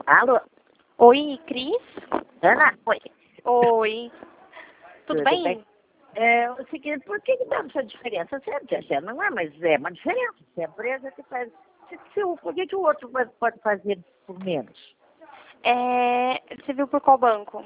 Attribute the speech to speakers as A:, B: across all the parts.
A: Alô?
B: Oi, Cris?
A: Ana? Oi.
B: Oi. Tudo bem?
A: É o seguinte, por que dá essa diferença? Você não é, mas é uma diferença. Se a empresa que faz... Por que o outro pode fazer por menos?
B: Você viu por qual banco?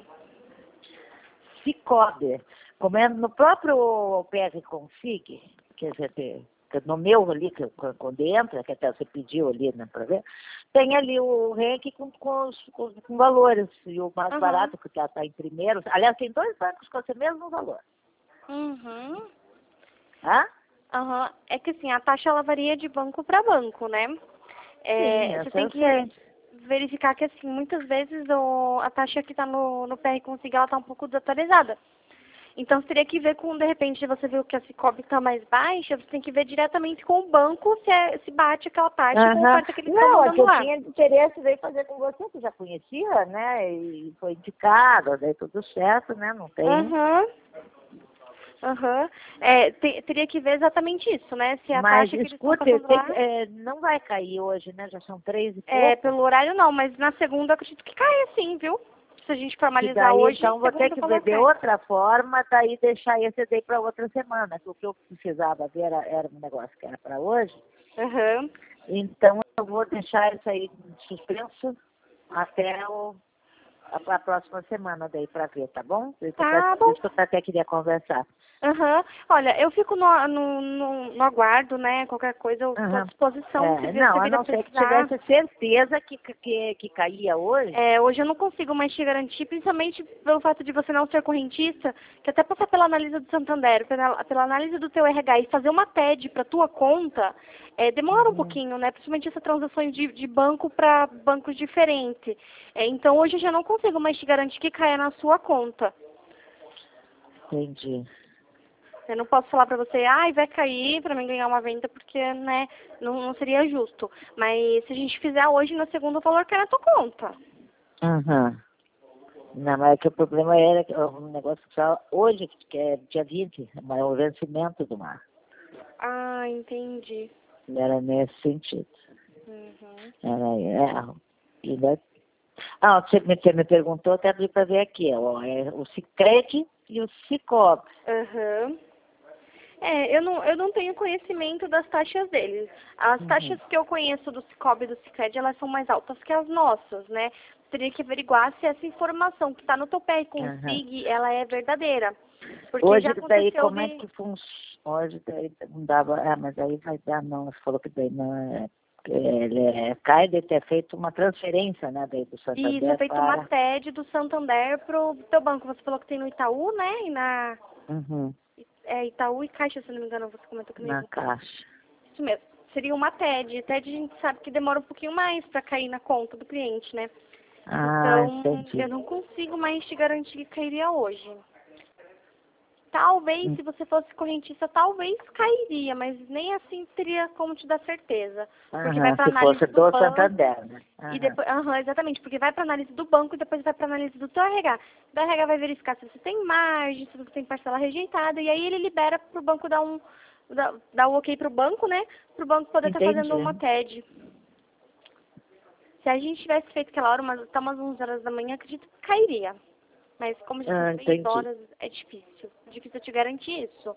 A: Cicobi. Como é no próprio PR Config, que você tem, no meu ali, quando entra, que até você pediu ali, né, para ver, tem ali o REC com valores. E o mais barato, que está em primeiro. Aliás, tem dois bancos com esse mesmo valor.
B: Uhum.
A: Hã?
B: Uhum. É que assim, a taxa ela varia de banco para banco, né?
A: Sim,
B: Você tem que
A: sei.
B: verificar que assim, muitas vezes a taxa que está no PR Config ela está um pouco desatualizada. Então, você teria que ver com, de repente, você viu que a Cicobi está mais baixa, você tem que ver diretamente com o banco se bate aquela taxa com a oferta que eles estão
A: Não, é que
B: mandando
A: eu
B: lá.
A: tinha interesse em fazer com você, que já conhecia, né? E foi indicado, daí tudo certo, né? Não tem.
B: Teria que ver exatamente isso, né? Se a
A: Mas
B: taxa que eles estão
A: escute,
B: passando lá...
A: não vai cair hoje, né? Já são 3 e pouco.
B: Pelo horário não, mas na segunda eu acredito que caia sim, viu? Se a gente
A: Que
B: formalizar
A: daí,
B: hoje,
A: então, vou ter
B: segunda
A: que
B: o
A: ver
B: valor
A: de
B: cai.
A: outra forma, daí deixar esse daí para outra semana. Que o que eu precisava ver era um negócio que era para hoje.
B: Aham.
A: Então, eu vou deixar isso aí suspenso até a próxima semana daí para ver, tá bom? Por
B: Tá bom.
A: isso que eu até queria conversar.
B: Olha, eu fico no aguardo, né? Qualquer coisa eu estou à disposição. Se vir
A: Não, a
B: a
A: não ser que
B: precisar.
A: tivesse certeza que caía hoje.
B: Hoje eu não consigo mais te garantir, principalmente pelo fato de você não ser correntista, que até passar pela análise do Santander, pela análise do teu RH e fazer uma TED para tua conta, demora um pouquinho, né? Principalmente essas transações de banco para bancos diferentes. Então hoje eu já não consigo mais te garantir que caia na sua conta.
A: Entendi.
B: Eu não posso falar pra você, vai cair pra mim ganhar uma venda, porque, né, não seria justo. Mas se a gente fizer hoje, na segunda, o valor cai na tua conta.
A: Não, mas é que o problema era que o negócio só hoje, que é dia 20, mas é o vencimento do mar.
B: Ah, entendi.
A: Era nesse sentido.
B: Uhum.
A: Você me perguntou, até para ver aqui, o Sicredi e o Cicobi.
B: Uhum. Eu não tenho conhecimento das taxas deles. As taxas que eu conheço do Cicobi e do Sicredi, elas são mais altas que as nossas, né? Teria que averiguar se essa informação que está no teu PR Config, ela é verdadeira. Porque
A: Hoje
B: já
A: daí,
B: aconteceu
A: como é que funciona? Hoje daí não dava, mas aí vai dar, não, você falou que daí não é, cai de ter feito uma transferência, né, daí do Santander
B: Isso, é feito
A: para...
B: uma TED do Santander pro teu banco. Você falou que tem no Itaú, né? Itaú e Caixa, se não me engano, você comentou comigo.
A: Na Caixa.
B: Isso mesmo. Seria uma TED. TED a gente sabe que demora um pouquinho mais para cair na conta do cliente, né? Então,
A: Entendi.
B: eu não consigo mais te garantir que cairia hoje. Talvez, se você fosse correntista, talvez cairia, mas nem assim teria como te dar certeza. Porque vai para
A: Se
B: análise
A: fosse
B: do
A: do
B: banco.
A: Santander, né?
B: E depois, exatamente, porque vai para análise do banco e depois vai para análise do teu RH. O RH vai verificar se você tem margem, se você tem parcela rejeitada, e aí ele libera para o banco dar o ok para o banco, né? Para o banco poder estar fazendo uma TED. Se a gente tivesse feito aquela hora, até umas 11 horas da manhã, acredito que cairia. Mas como já são 6 horas, é difícil. É difícil eu te garantir isso.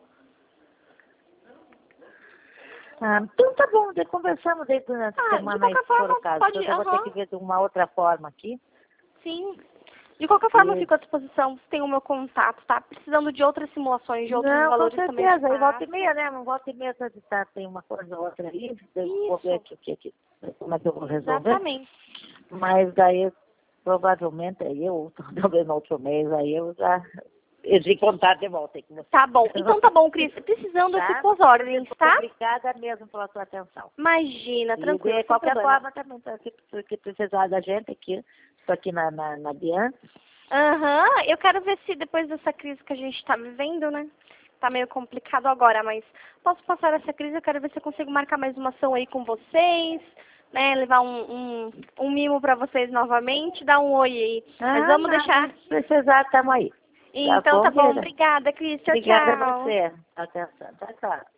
A: Então tá bom, daí conversamos daí durante a
B: De
A: semana aí,
B: qualquer
A: se for
B: forma,
A: o caso.
B: pode...
A: Eu vou ter que ver de uma outra forma aqui.
B: Sim. De qualquer forma, eu fico à disposição. Você tem o meu contato, tá? Precisando de outras simulações, de outros
A: Não, com
B: valores também.
A: certeza. Aí volta e meia, né? Não volta e meia, tem uma coisa ou outra aí. Eu vou ver como é que eu vou resolver.
B: Exatamente.
A: Mas daí, provavelmente, aí eu, talvez no outro mês, aí eu já entro em contato de volta aí com você.
B: Tá bom. Então tá bom, Cris. Precisando, eu fico às ordens, tá?
A: Obrigada mesmo pela sua atenção.
B: Imagina, tranquilo.
A: E de qualquer forma também, se precisar da gente aqui, estou aqui na Bianca.
B: Eu quero ver se depois dessa crise que a gente está vivendo, né? Tá meio complicado agora, mas posso passar essa crise, eu quero ver se eu consigo marcar mais uma ação aí com vocês, né? Levar um mimo para vocês novamente, dar um oi aí. Mas vamos deixar...
A: Se precisar, estamos aí.
B: Então tá bom, obrigada, Cris. Tchau,
A: Obrigada
B: tchau.
A: a você. Atenção. Tchau, tchau.